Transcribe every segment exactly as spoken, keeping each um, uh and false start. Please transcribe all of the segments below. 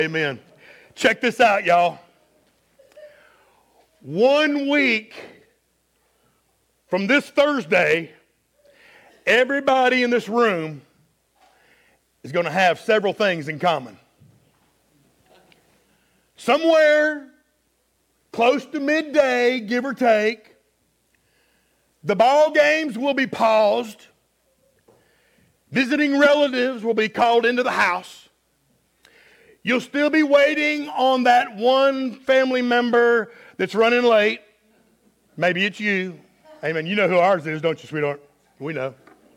Amen. Check this out, y'all. One week from this Thursday, everybody in this room is going to have several things in common. Somewhere close to midday, give or take, the ball games will be paused. Visiting relatives will be called into the house. You'll still be waiting on that one family member that's running late. Maybe it's you. Amen. You know who ours is, don't you, sweetheart? We know.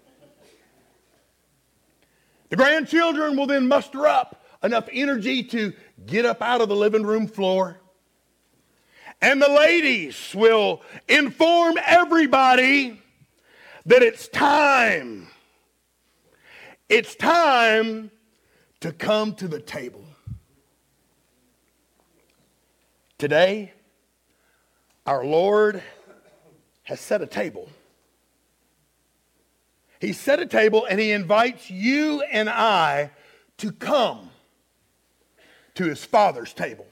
The grandchildren will then muster up enough energy to get up out of the living room floor. And the ladies will inform everybody that it's time. It's time to come to the table. Today, our Lord has set a table. He set a table and he invites you and I to come to his Father's table.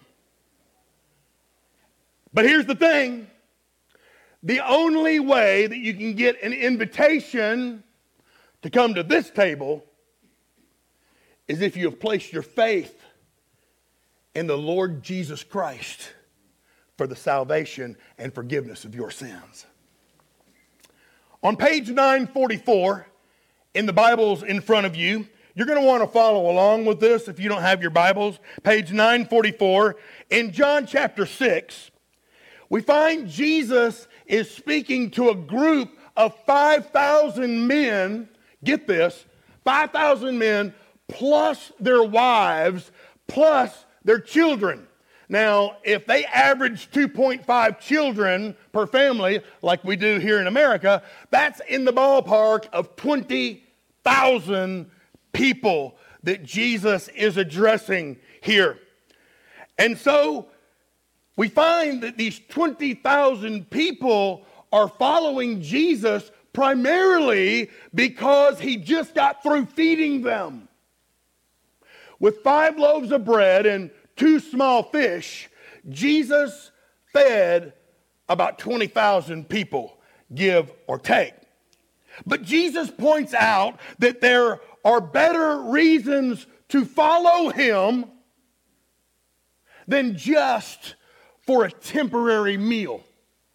But here's the thing. The only way that you can get an invitation to come to this table is if you have placed your faith in the Lord Jesus Christ for the salvation and forgiveness of your sins. On page nine forty-four in the Bibles in front of you, you're going to want to follow along with this if you don't have your Bibles. Page nine forty-four, in John chapter six, we find Jesus is speaking to a group of five thousand men. Get this, five thousand men plus their wives plus their children. Now, if they average two point five children per family, like we do here in America, that's in the ballpark of twenty thousand people that Jesus is addressing here. And so we find that these twenty thousand people are following Jesus primarily because he just got through feeding them. With five loaves of bread and two small fish, Jesus fed about twenty thousand people, give or take. But Jesus points out that there are better reasons to follow him than just for a temporary meal.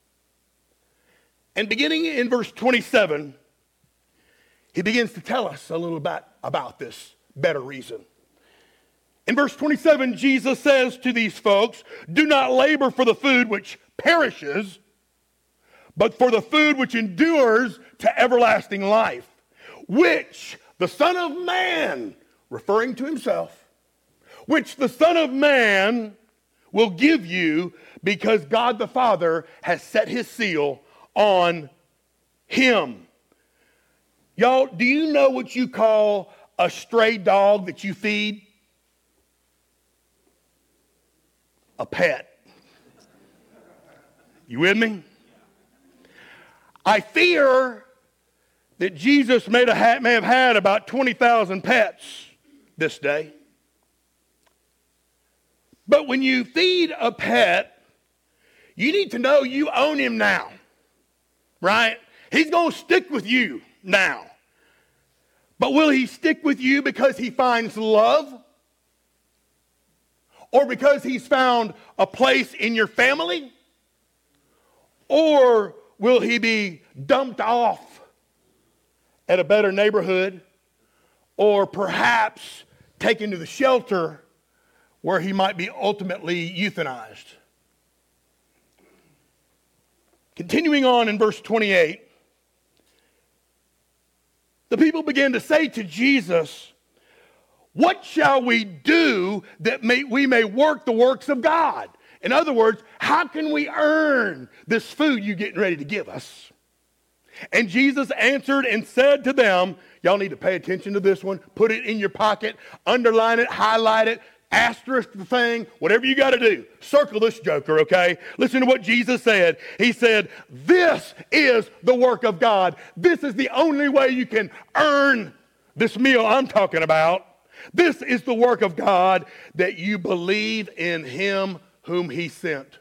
And beginning in verse twenty-seven, he begins to tell us a little bit about this better reason. In verse twenty-seven, Jesus says to these folks, "Do not labor for the food which perishes, but for the food which endures to everlasting life, which the Son of Man," referring to himself, "which the Son of Man will give you, because God the Father has set his seal on him." Y'all, do you know what you call a stray dog that you feed? A pet. You with me? I fear that Jesus may have, may have had about twenty thousand pets this day. But when you feed a pet, you need to know you own him now, right? He's going to stick with you now. But will he stick with you because he finds love? Or because he's found a place in your family? Or will he be dumped off at a better neighborhood? Or perhaps taken to the shelter where he might be ultimately euthanized? Continuing on in verse twenty-eight, the people began to say to Jesus, "What shall we do that may, we may work the works of God?" In other words, how can we earn this food you're getting ready to give us? And Jesus answered and said to them, y'all need to pay attention to this one, put it in your pocket, underline it, highlight it, asterisk the thing, whatever you got to do. Circle this joker, okay? Listen to what Jesus said. He said, "This is the work of God. This is the only way you can earn this meal I'm talking about. This is the work of God, that you believe in him whom he sent.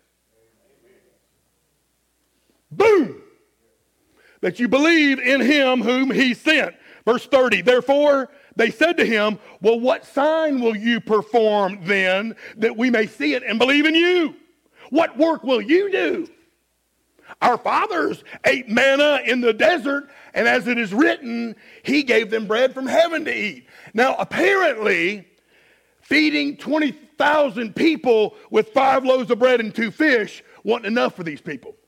Boom! That you believe in him whom he sent. Verse thirty, therefore they said to him, well, what sign will you perform then, that we may see it and believe in you? What work will you do? Our fathers ate manna in the desert, and as it is written, he gave them bread from heaven to eat. Now, apparently, feeding twenty thousand people with five loaves of bread and two fish wasn't enough for these people.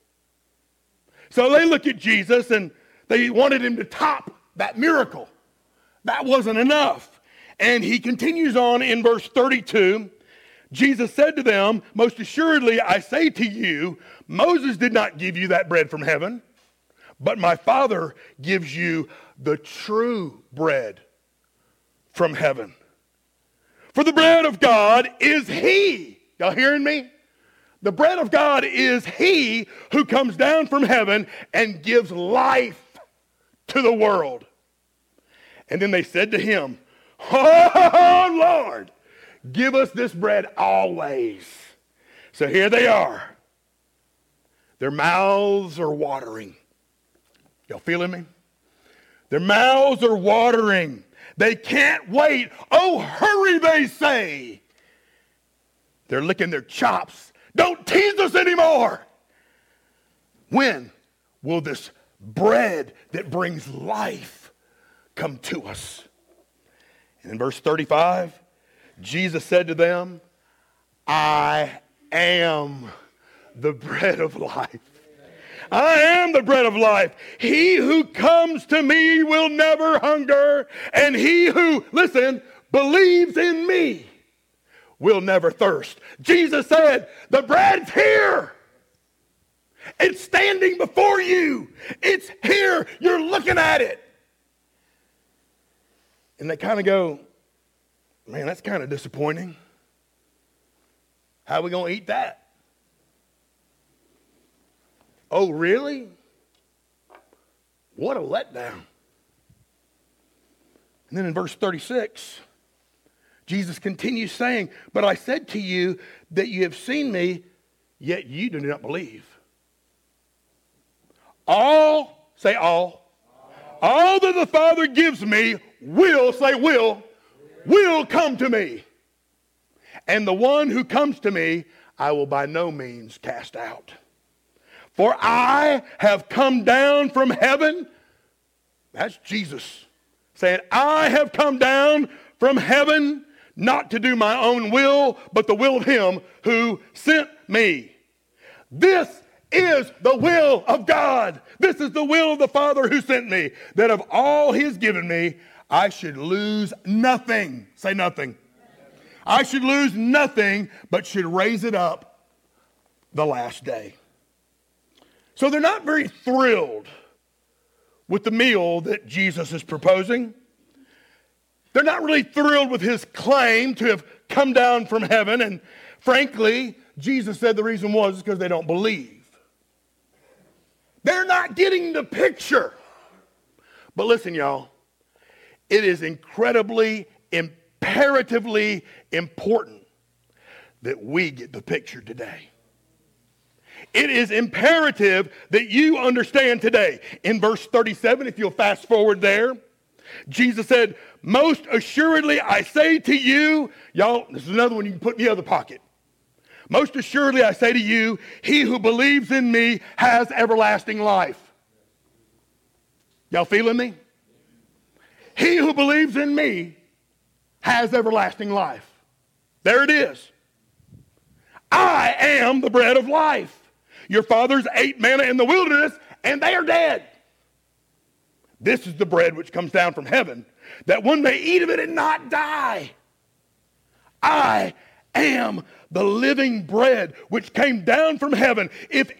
So they look at Jesus, and they wanted him to top that miracle. That wasn't enough. And he continues on in verse thirty-two. Jesus said to them, most assuredly I say to you, Moses did not give you that bread from heaven, but my Father gives you the true bread from heaven. For the bread of God is he. Y'all hearing me? The bread of God is he who comes down from heaven and gives life to the world. And then they said to him, oh, Lord, give us this bread always. So here they are. Their mouths are watering. Y'all feeling me? Their mouths are watering. They can't wait. Oh, hurry, they say. They're licking their chops. Don't tease us anymore. When will this bread that brings life come to us? And in verse thirty-five, Jesus said to them, I am the bread of life. I am the bread of life. He who comes to me will never hunger, and he who, listen, believes in me will never thirst. Jesus said, the bread's here. It's standing before you. It's here. You're looking at it. And they kind of go, man, that's kind of disappointing. How are we going to eat that? Oh, really? What a letdown. And then in verse thirty-six, Jesus continues saying, but I said to you that you have seen me, yet you do not believe. All, say all, all, all that the Father gives me will, say will, will come to me. And the one who comes to me, I will by no means cast out. For I have come down from heaven. That's Jesus saying, I have come down from heaven not to do my own will, but the will of him who sent me. This is the will of God. This is the will of the Father who sent me, that of all he's given me, I should lose nothing. Say nothing. I should lose nothing, but should raise it up the last day. So they're not very thrilled with the meal that Jesus is proposing. They're not really thrilled with his claim to have come down from heaven. And frankly, Jesus said the reason was because they don't believe. They're not getting the picture. But listen, y'all, it is incredibly, imperatively important that we get the picture today. It is imperative that you understand today. In verse thirty-seven, if you'll fast forward there, Jesus said, most assuredly I say to you, y'all, this is another one you can put in the other pocket. Most assuredly I say to you, he who believes in me has everlasting life. Y'all feeling me? He who believes in me has everlasting life. There it is. I am the bread of life. Your fathers ate manna in the wilderness, and they are dead. This is the bread which comes down from heaven, that one may eat of it and not die. I am the living bread which came down from heaven. If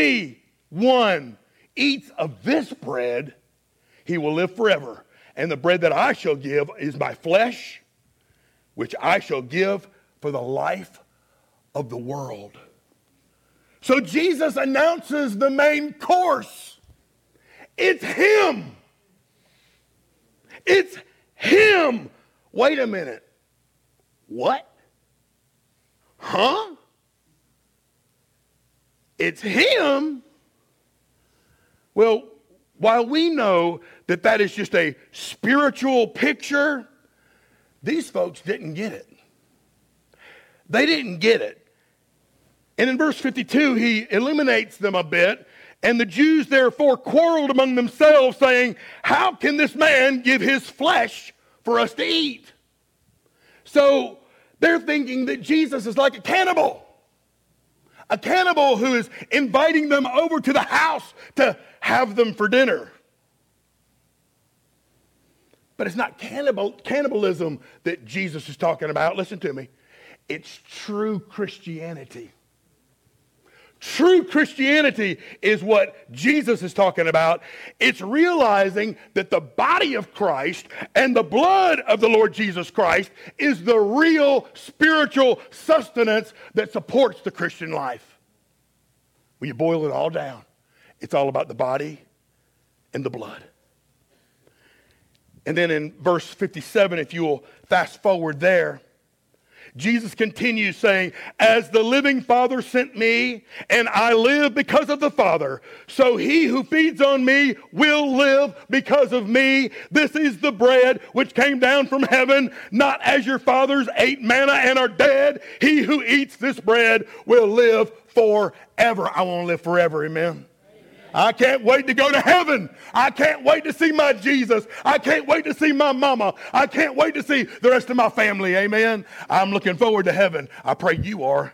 anyone eats of this bread, he will live forever. And the bread that I shall give is my flesh, which I shall give for the life of the world. So Jesus announces the main course. It's him. It's him. Wait a minute. What? Huh? It's him? Well, while we know that that is just a spiritual picture, these folks didn't get it. They didn't get it. And in verse fifty-two, he illuminates them a bit. And the Jews therefore quarreled among themselves, saying, how can this man give his flesh for us to eat? So they're thinking that Jesus is like a cannibal. A cannibal who is inviting them over to the house to have them for dinner. But it's not cannibal, cannibalism that Jesus is talking about. Listen to me. It's true Christianity. True Christianity is what Jesus is talking about. It's realizing that the body of Christ and the blood of the Lord Jesus Christ is the real spiritual sustenance that supports the Christian life. When you boil it all down, it's all about the body and the blood. And then in verse fifty-seven, if you will fast forward there, Jesus continues saying, as the living Father sent me, and I live because of the Father, so he who feeds on me will live because of me. This is the bread which came down from heaven, not as your fathers ate manna and are dead. He who eats this bread will live forever. I want to live forever, amen. I can't wait to go to heaven. I can't wait to see my Jesus. I can't wait to see my mama. I can't wait to see the rest of my family. Amen. I'm looking forward to heaven. I pray you are.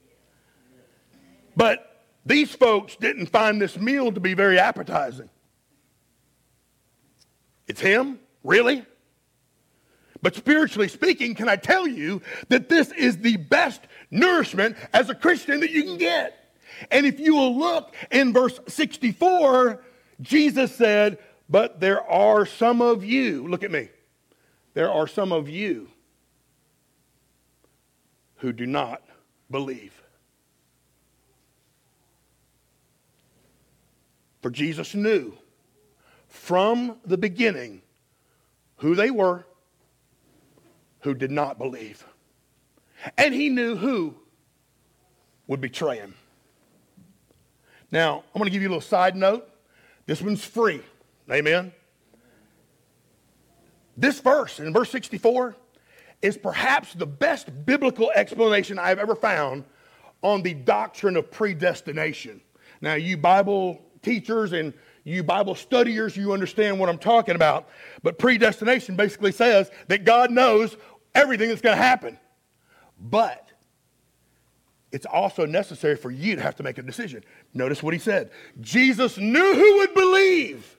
But these folks didn't find this meal to be very appetizing. It's him? Really? But spiritually speaking, can I tell you that this is the best nourishment as a Christian that you can get? And if you will look in verse sixty-four, Jesus said, but there are some of you, look at me, there are some of you who do not believe. For Jesus knew from the beginning who they were who did not believe. And he knew who would betray him. Now, I'm going to give you a little side note. This one's free. Amen. This verse, in verse sixty-four, is perhaps the best biblical explanation I've ever found on the doctrine of predestination. Now, you Bible teachers and you Bible studiers, you understand what I'm talking about. But predestination basically says that God knows everything that's going to happen. But it's also necessary for you to have to make a decision. Notice what he said. Jesus knew who would believe.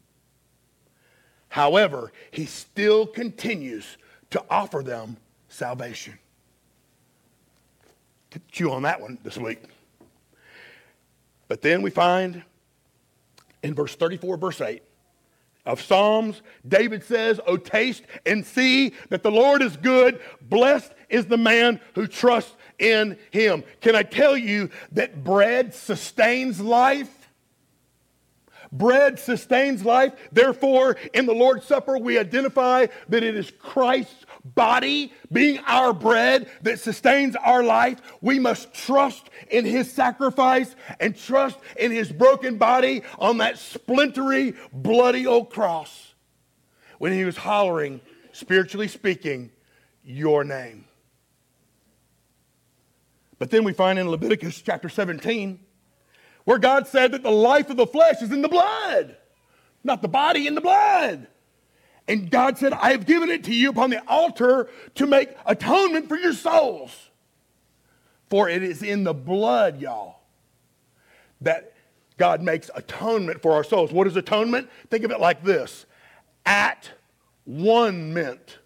However, he still continues to offer them salvation. Chew on that one this week. But then we find in verse thirty-four, verse eight of Psalms, David says, "O taste and see that the Lord is good. Blessed is the man who trusts in him." Can I tell you that bread sustains life? Bread sustains life. Therefore, in the Lord's Supper, we identify that it is Christ's body being our bread that sustains our life. We must trust in his sacrifice and trust in his broken body on that splintery, bloody old cross when he was hollering, spiritually speaking, your name. But then we find in Leviticus chapter seventeen, where God said that the life of the flesh is in the blood, not the body, in the blood. And God said, I have given it to you upon the altar to make atonement for your souls. For it is in the blood, y'all, that God makes atonement for our souls. What is atonement? Think of it like this. At one mint.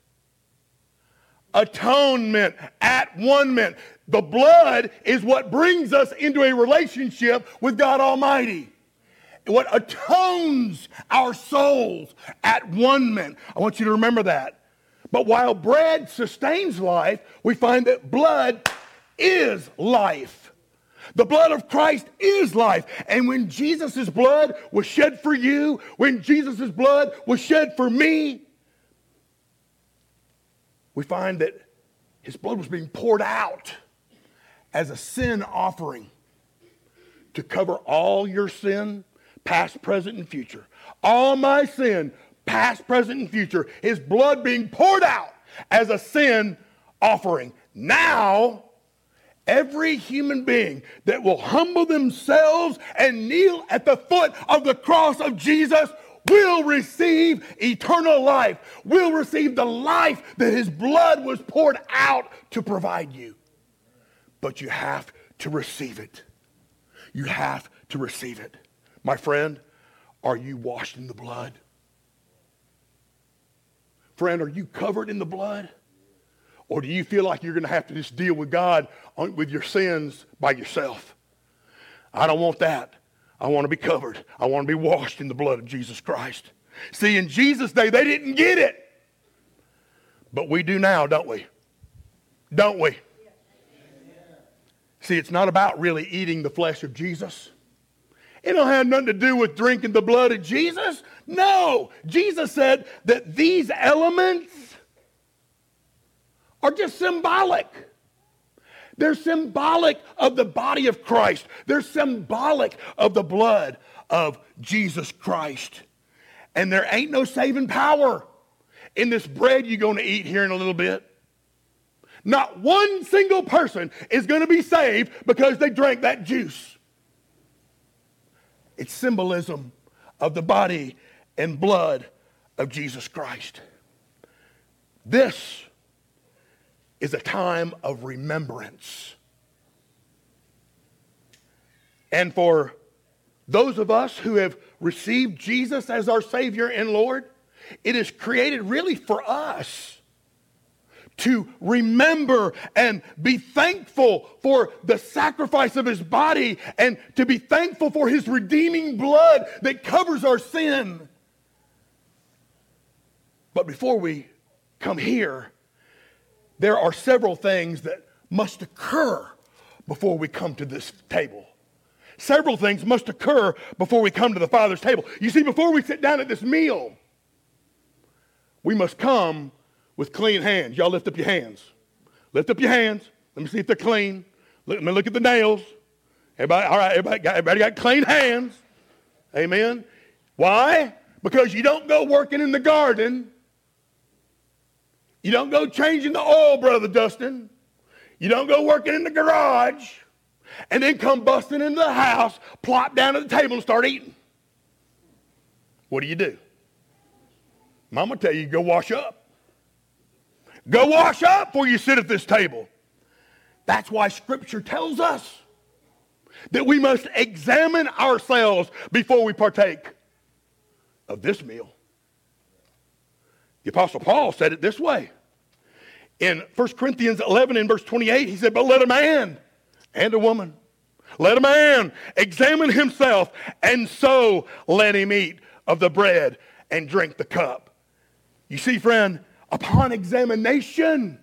Atonement. At one mint. The blood is what brings us into a relationship with God Almighty. What atones our souls at one mint. I want you to remember that. But while bread sustains life, we find that blood is life. The blood of Christ is life. And when Jesus' blood was shed for you, when Jesus' blood was shed for me, we find that His blood was being poured out as a sin offering to cover all your sin, past, present, and future. All my sin, past, present, and future. His blood being poured out as a sin offering. Now, every human being that will humble themselves and kneel at the foot of the cross of Jesus will receive eternal life, will receive the life that his blood was poured out to provide you. But you have to receive it. You have to receive it. My friend, are you washed in the blood? Friend, are you covered in the blood? Or do you feel like you're going to have to just deal with God on, with your sins by yourself? I don't want that. I want to be covered. I want to be washed in the blood of Jesus Christ. See, in Jesus' day, they didn't get it. But we do now, don't we? Don't we? See, it's not about really eating the flesh of Jesus. It don't have nothing to do with drinking the blood of Jesus. No. Jesus said that these elements are just symbolic. They're symbolic of the body of Christ. They're symbolic of the blood of Jesus Christ. And there ain't no saving power in this bread you're going to eat here in a little bit. Not one single person is going to be saved because they drank that juice. It's symbolism of the body and blood of Jesus Christ. This is a time of remembrance. And for those of us who have received Jesus as our Savior and Lord, it is created really for us to remember and be thankful for the sacrifice of his body and to be thankful for his redeeming blood that covers our sin. But before we come here, there are several things that must occur before we come to this table. Several things must occur before we come to the Father's table. You see, before we sit down at this meal, we must come with clean hands. Y'all lift up your hands. Lift up your hands. Let me see if they're clean. Let me look at the nails. Everybody, all right, everybody got, everybody got clean hands. Amen. Why? Because you don't go working in the garden. You don't go changing the oil, Brother Dustin. You don't go working in the garage and then come busting into the house, plop down at the table and start eating. What do you do? Mama tell you, go wash up. Go wash up before you sit at this table. That's why Scripture tells us that we must examine ourselves before we partake of this meal. The Apostle Paul said it this way. In First Corinthians eleven and verse twenty-eight, he said, but let a man and a woman, let a man examine himself, and so let him eat of the bread and drink the cup. You see, friend, upon examination,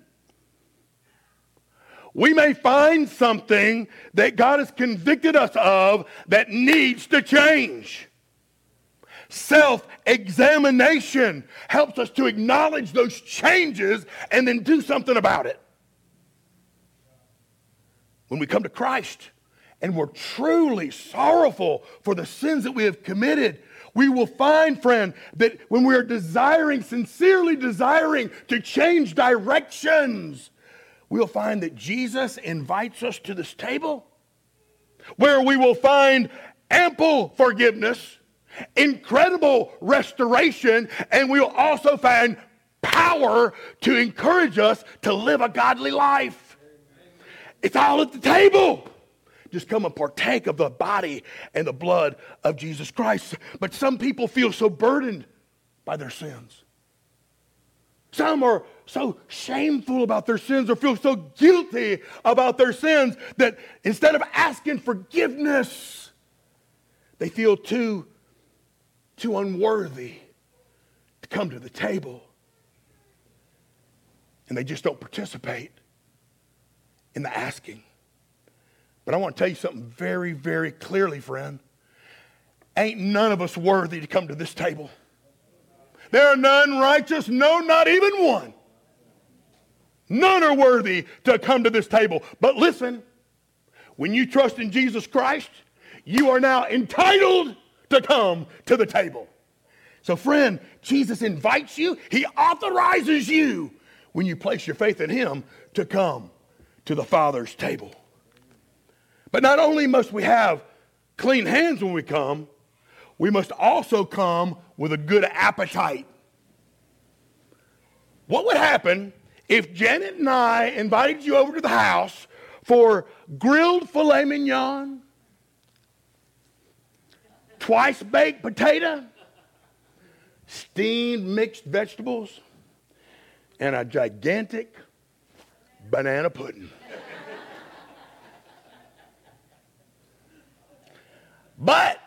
we may find something that God has convicted us of that needs to change. Self-examination helps us to acknowledge those changes and then do something about it. When we come to Christ and we're truly sorrowful for the sins that we have committed, we will find, friend, that when we are desiring, sincerely desiring to change directions, we'll find that Jesus invites us to this table where we will find ample forgiveness, incredible restoration, and we'll also find power to encourage us to live a godly life. It's all at the table. Just come and partake of the body and the blood of Jesus Christ. But some people feel so burdened by their sins. Some are so shameful about their sins or feel so guilty about their sins that instead of asking forgiveness, they feel too, too unworthy to come to the table. And they just don't participate in the asking. But I want to tell you something very, very clearly, friend. Ain't none of us worthy to come to this table. There are none righteous, no, not even one. None are worthy to come to this table. But listen, when you trust in Jesus Christ, you are now entitled to come to the table. So friend, Jesus invites you. He authorizes you when you place your faith in him to come to the Father's table. But not only must we have clean hands when we come, we must also come with a good appetite. What would happen if Janet and I invited you over to the house for grilled filet mignon, twice baked potato, steamed mixed vegetables, and a gigantic banana pudding? But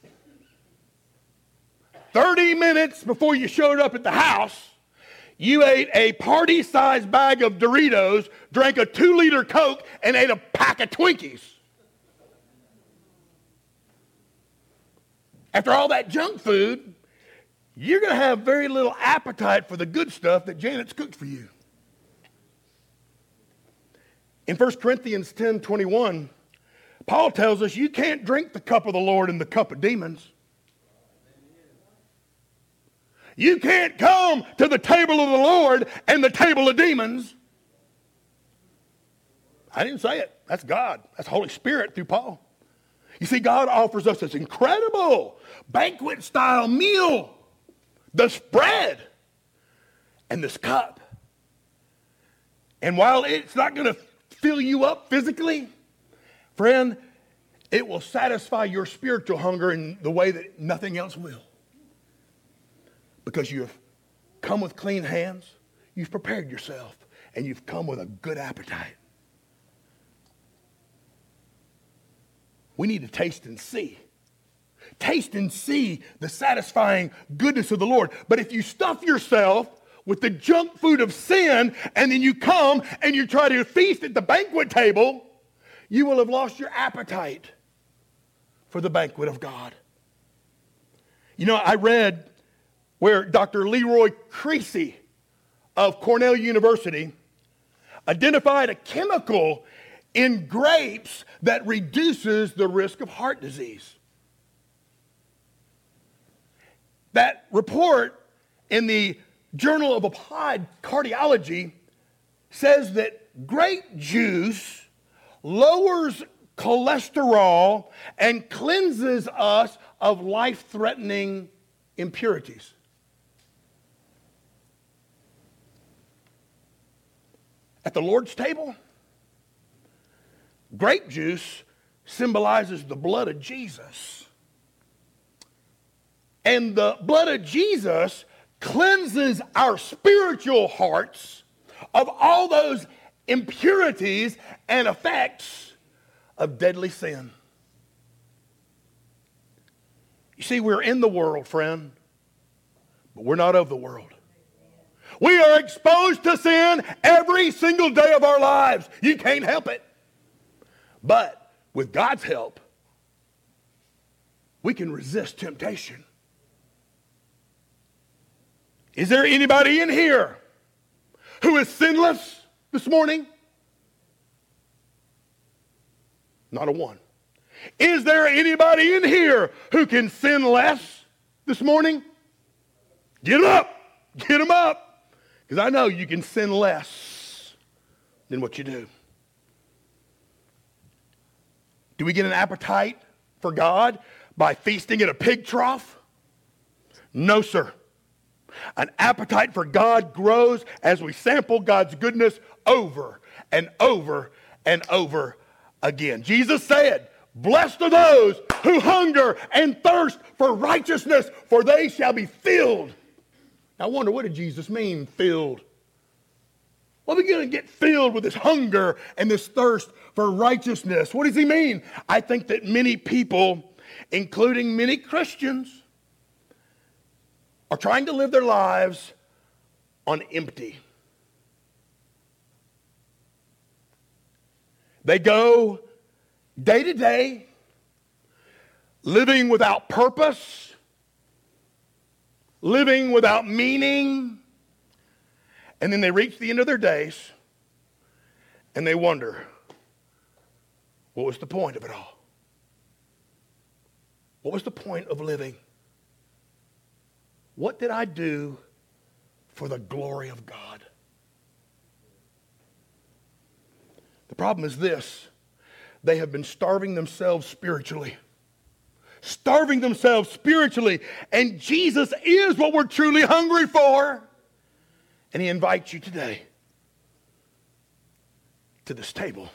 thirty minutes before you showed up at the house, you ate a party-sized bag of Doritos, drank a two-liter Coke, and ate a pack of Twinkies. After all that junk food, you're going to have very little appetite for the good stuff that Janet's cooked for you. In First Corinthians ten twenty-one, Paul tells us you can't drink the cup of the Lord and the cup of demons. You can't come to the table of the Lord and the table of demons. I didn't say it. That's God. That's Holy Spirit through Paul. You see, God offers us this incredible banquet-style meal, this bread and this cup. And while it's not going to fill you up physically, friend, it will satisfy your spiritual hunger in the way that nothing else will. Because you've come with clean hands, you've prepared yourself, and you've come with a good appetite. We need to taste and see. Taste and see the satisfying goodness of the Lord. But if you stuff yourself with the junk food of sin, and then you come and you try to feast at the banquet table, you will have lost your appetite for the banquet of God. You know, I read where Doctor Leroy Creasy of Cornell University identified a chemical in grapes that reduces the risk of heart disease. That report in the Journal of Applied Cardiology says that grape juice lowers cholesterol and cleanses us of life-threatening impurities. At the Lord's table, grape juice symbolizes the blood of Jesus. And the blood of Jesus cleanses our spiritual hearts of all those impurities and effects of deadly sin. You see, we're in the world, friend, but we're not of the world. We are exposed to sin every single day of our lives. You can't help it. But with God's help, we can resist temptation. Is there anybody in here who is sinless this morning? Not a one. Is there anybody in here who can sin less this morning? Get them up. Get them up. Because I know you can sin less than what you do. Do we get an appetite for God by feasting at a pig trough? No, sir. An appetite for God grows as we sample God's goodness over and over and over again. Jesus said, "Blessed are those who hunger and thirst for righteousness, for they shall be filled." I wonder, what did Jesus mean, filled? Well, we're going to get filled with this hunger and this thirst for righteousness. What does he mean? I think that many people, including many Christians, are trying to live their lives on empty. They go day to day, living without purpose, living without meaning, and then they reach the end of their days And they wonder, what was the point of it all? What was the point of living? What did I do for the glory of God? The problem is this. They have been starving themselves spiritually. Starving themselves spiritually. And Jesus is what we're truly hungry for. And he invites you today to this table.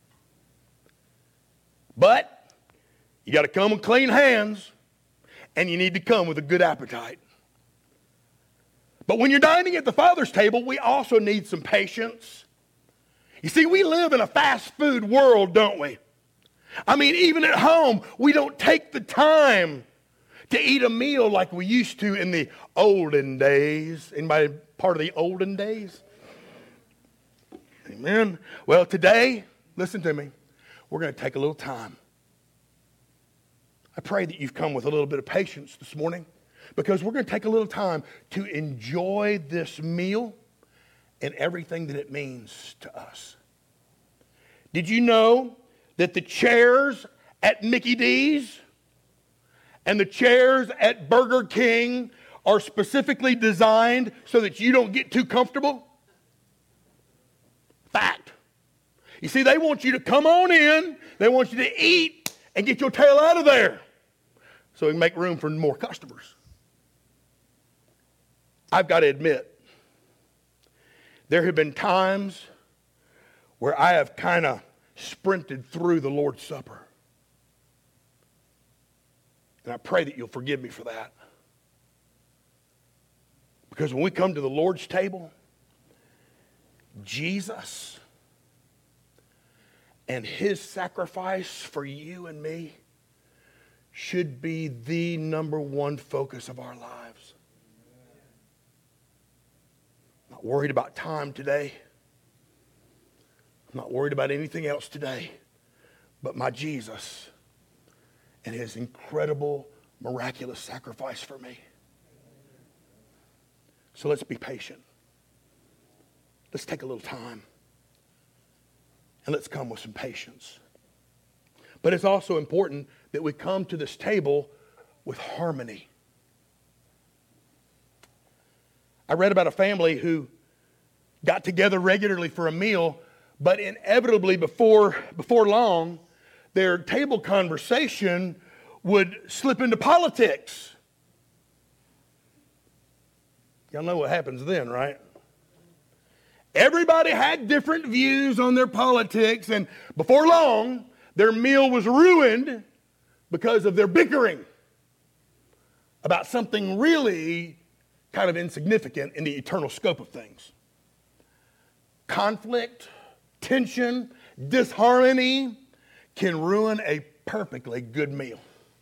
But you got to come with clean hands, and you need to come with a good appetite. But when you're dining at the Father's table, we also need some patience. You see, we live in a fast food world, don't we? I mean, even at home, we don't take the time to eat a meal like we used to in the olden days. Anybody part of the olden days? Amen. Well, today, listen to me, we're going to take a little time. I pray that you've come with a little bit of patience this morning, because we're going to take a little time to enjoy this meal and everything that it means to us. Did you know that the chairs at Mickey D's and the chairs at Burger King are specifically designed so that you don't get too comfortable? Fact. You see, they want you to come on in, they want you to eat and get your tail out of there so we can make room for more customers. I've got to admit, there have been times where I have kind of sprinted through the Lord's Supper. And I pray that you'll forgive me for that. Because when we come to the Lord's table, Jesus and his sacrifice for you and me should be the number one focus of our lives. I'm not worried about time today. I'm not worried about anything else today but my Jesus and his incredible, miraculous sacrifice for me. So let's be patient. Let's take a little time. And let's come with some patience. But it's also important that we come to this table with harmony. I read about a family who got together regularly for a meal, but inevitably before, before long, their table conversation would slip into politics. Y'all know what happens then, right? Everybody had different views on their politics, and before long, their meal was ruined because of their bickering about something really kind of insignificant in the eternal scope of things. Conflict, tension, disharmony can ruin a perfectly good meal.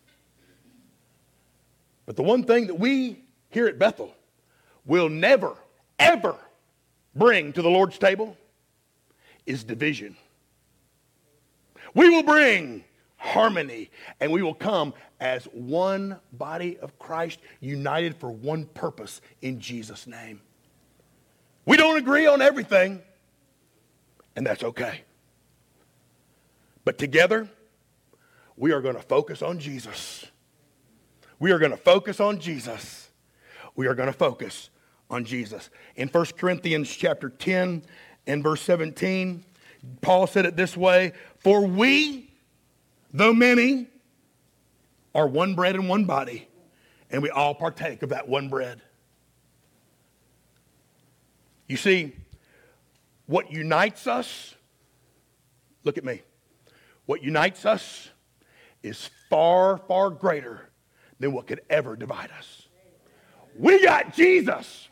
But the one thing that we here at Bethel will never, ever bring to the Lord's table is division. We will bring harmony, and we will come as one body of Christ, united for one purpose in Jesus' name. We don't agree on everything, and that's okay. But together, we are going to focus on Jesus. We are going to focus on Jesus. We are going to focus on Jesus. In First Corinthians chapter ten and verse seventeen, Paul said it this way, "For we, though many, are one bread and one body, and we all partake of that one bread." You see, what unites us, look at me, what unites us is far, far greater than what could ever divide us. We got Jesus.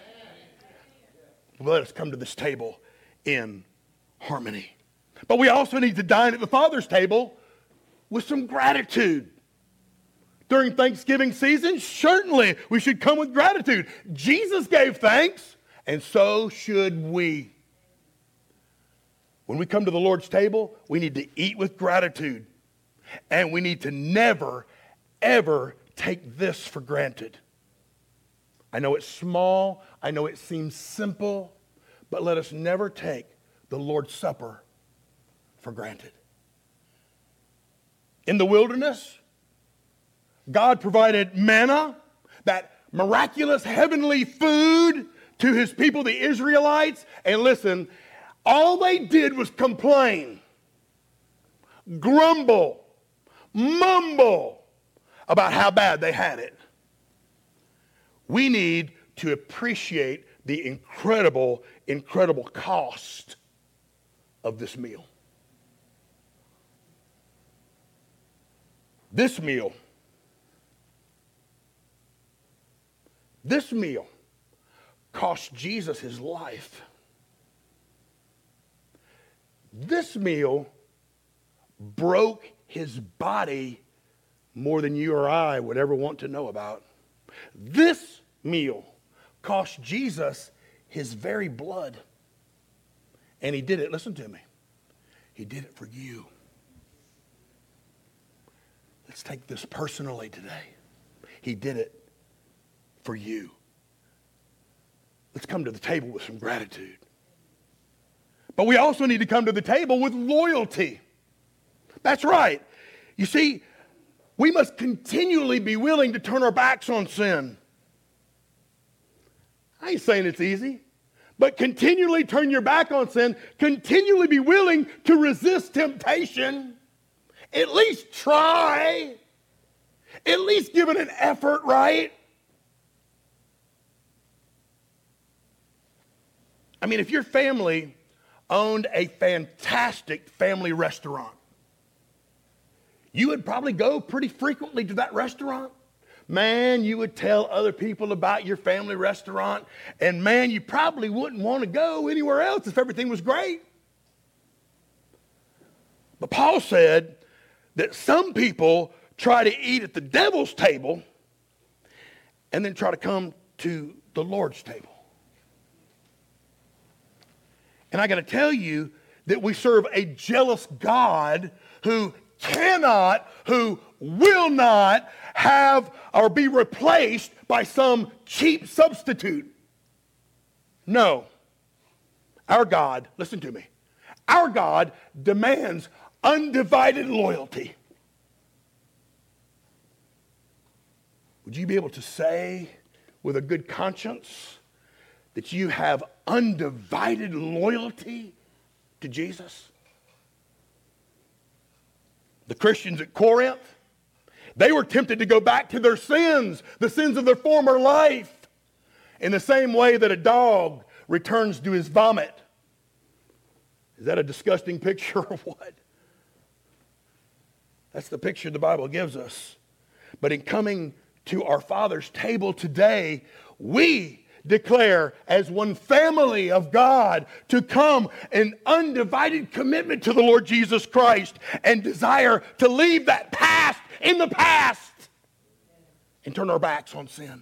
Let us come to this table in harmony. But we also need to dine at the Father's table with some gratitude. During Thanksgiving season, certainly we should come with gratitude. Jesus gave thanks, and so should we. When we come to the Lord's table, we need to eat with gratitude. And we need to never, ever take this for granted. I know it's small. I know it seems simple. But let us never take the Lord's Supper for granted. In the wilderness, God provided manna, that miraculous heavenly food, to his people, the Israelites. And listen, all they did was complain, grumble, mumble about how bad they had it. We need to appreciate the incredible, incredible cost of this meal. This meal, this meal cost Jesus his life. This meal broke his body more than you or I would ever want to know about. This meal cost Jesus his very blood. And he did it, listen to me, he did it for you. Let's take this personally today. He did it for you. Let's come to the table with some gratitude. But we also need to come to the table with loyalty. That's right. You see, we must continually be willing to turn our backs on sin. I ain't saying it's easy, but continually turn your back on sin, continually be willing to resist temptation, at least try, at least give it an effort, right? I mean, if your family owned a fantastic family restaurant, you would probably go pretty frequently to that restaurant. Man, you would tell other people about your family restaurant, and man, you probably wouldn't want to go anywhere else if everything was great. But Paul said that some people try to eat at the devil's table and then try to come to the Lord's table. And I got to tell you that we serve a jealous God who cannot, who will not have or be replaced by some cheap substitute. No. Our God, listen to me, our God demands undivided loyalty. Would you be able to say with a good conscience that you have undivided loyalty to Jesus? The Christians at Corinth, they were tempted to go back to their sins, the sins of their former life, in the same way that a dog returns to his vomit. Is that a disgusting picture or what? That's the picture the Bible gives us. But in coming to our Father's table today, we declare as one family of God to come in undivided commitment to the Lord Jesus Christ and desire to leave that past in the past and turn our backs on sin.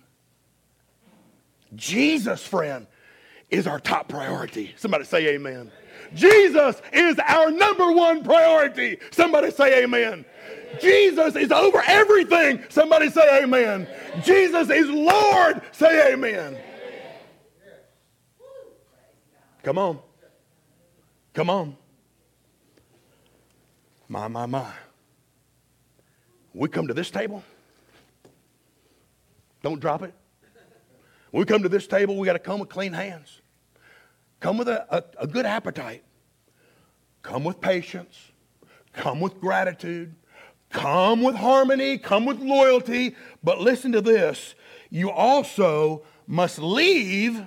Jesus, friend, is our top priority. Somebody say amen. Jesus is our number one priority. Somebody say amen. Jesus is over everything. Somebody say amen. Jesus is Lord. Say amen. Come on. Come on. My, my, my. We come to this table. Don't drop it. When we come to this table, we got to come with clean hands. Come with a, a, a good appetite. Come with patience. Come with gratitude. Come with harmony. Come with loyalty. But listen to this. You also must leave.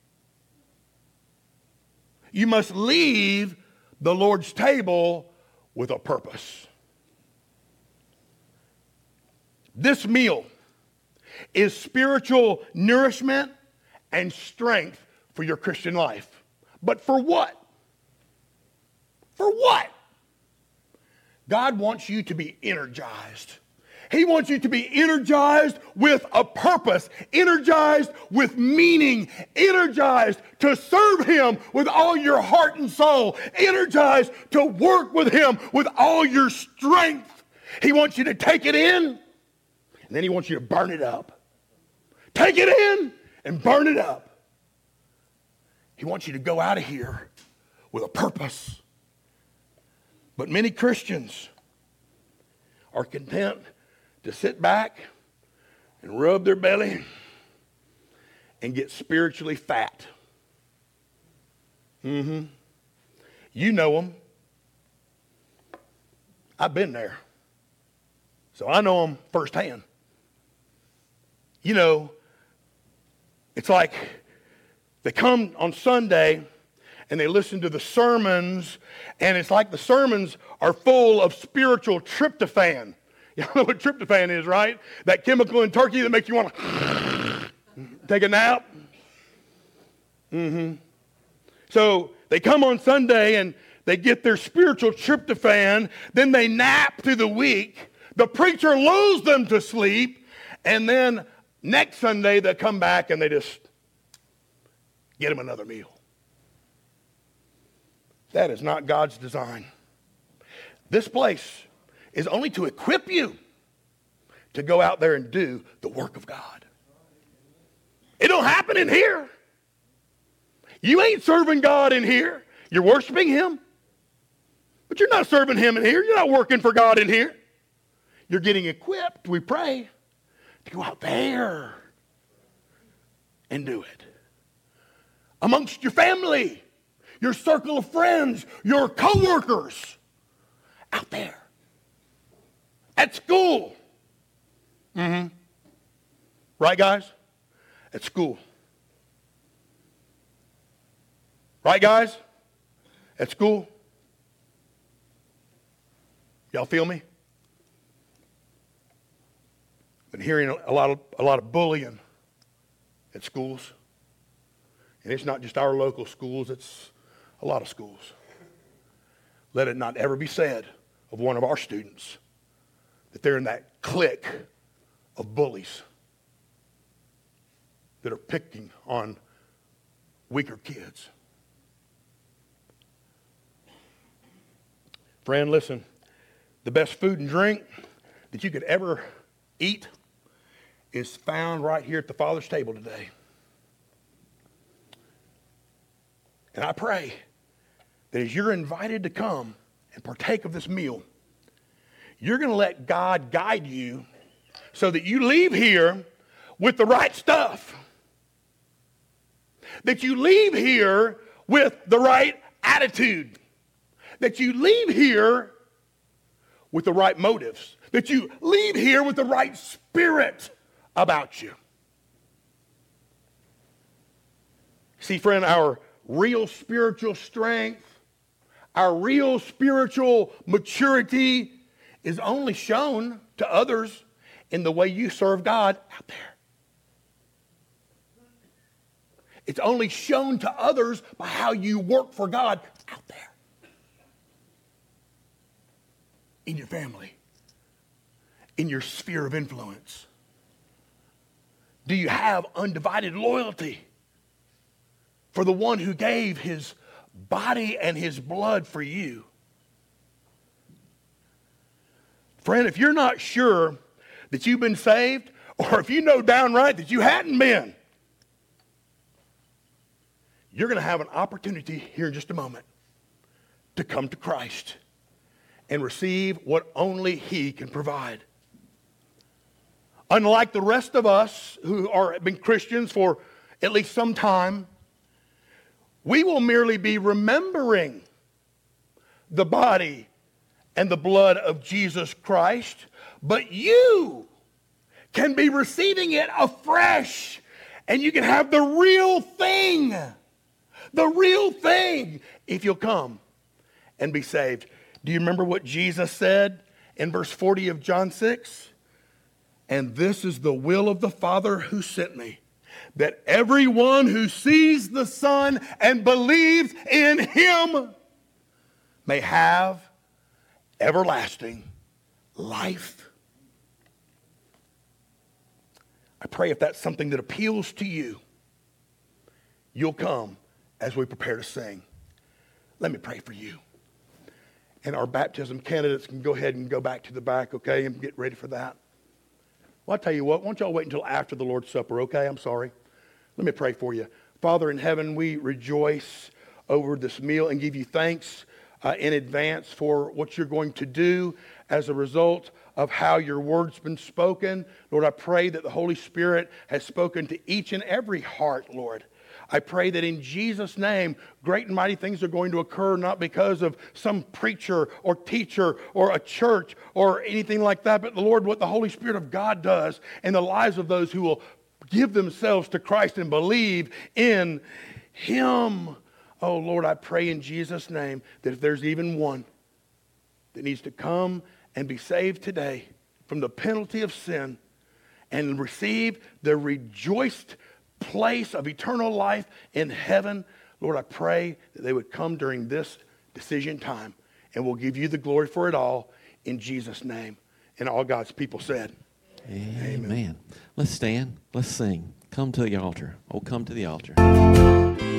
You must leave the Lord's table with a purpose. This meal is spiritual nourishment and strength for your Christian life. But for what? For what? God wants you to be energized. He wants you to be energized with a purpose, energized with meaning, energized to serve Him with all your heart and soul, energized to work with Him with all your strength. He wants you to take it in, and then He wants you to burn it up. Take it in and burn it up. He wants you to go out of here with a purpose. But many Christians are content to sit back and rub their belly and get spiritually fat. Mm-hmm. You know them. I've been there. So I know them firsthand. You know, it's like they come on Sunday and they listen to the sermons, and it's like the sermons are full of spiritual tryptophan. You know what tryptophan is, right? That chemical in turkey that makes you want to take a nap. Mm-hmm. So they come on Sunday and they get their spiritual tryptophan, then they nap through the week. The preacher lulls them to sleep, and then next Sunday they come back and they just get them another meal. That is not God's design. This place is only to equip you to go out there and do the work of God. It don't happen in here. You ain't serving God in here. You're worshiping Him. But you're not serving Him in here. You're not working for God in here. You're getting equipped, we pray, to go out there and do it. Amongst your family, your circle of friends, your coworkers, out there. At school. Mm-hmm. Right, guys? At school. Right, guys? At school. Y'all feel me? Been hearing a lot of a lot of bullying at schools. And it's not just our local schools, it's a lot of schools. Let it not ever be said of one of our students that they're in that clique of bullies that are picking on weaker kids. Friend, listen, the best food and drink that you could ever eat is found right here at the Father's table today. And I pray that as you're invited to come and partake of this meal, you're going to let God guide you so that you leave here with the right stuff. That you leave here with the right attitude. That you leave here with the right motives. That you leave here with the right spirit about you. See, friend, our real spiritual strength, our real spiritual maturity is only shown to others in the way you serve God out there. It's only shown to others by how you work for God out there. In your family. In your sphere of influence. Do you have undivided loyalty for the one who gave his body and his blood for you? Friend, if you're not sure that you've been saved, or if you know downright that you hadn't been, you're going to have an opportunity here in just a moment to come to Christ and receive what only He can provide. Unlike the rest of us who are been Christians for at least some time, we will merely be remembering the body and the blood of Jesus Christ, but you can be receiving it afresh, and you can have the real thing, the real thing, if you'll come and be saved. Do you remember what Jesus said in verse forty of John six? And this is the will of the Father who sent me, that everyone who sees the Son and believes in Him may have everlasting life. I pray if that's something that appeals to you, you'll come as we prepare to sing. Let me pray for you. And our baptism candidates can go ahead and go back to the back, okay, and get ready for that. Well, I'll tell you what, why don't y'all wait until after the Lord's Supper, okay? I'm sorry. Let me pray for you. Father in heaven, we rejoice over this meal and give you thanks uh, in advance for what you're going to do as a result of how your word's been spoken. Lord, I pray that the Holy Spirit has spoken to each and every heart, Lord. I pray that in Jesus' name, great and mighty things are going to occur, not because of some preacher or teacher or a church or anything like that, but the Lord, what the Holy Spirit of God does in the lives of those who will give themselves to Christ and believe in Him. Oh, Lord, I pray in Jesus' name that if there's even one that needs to come and be saved today from the penalty of sin and receive the rejoiced place of eternal life in heaven, Lord, I pray that they would come during this decision time, and we'll give you the glory for it all in Jesus' name. And all God's people said, Amen. Amen. Let's stand. Let's sing. Come to the altar. Oh, come to the altar.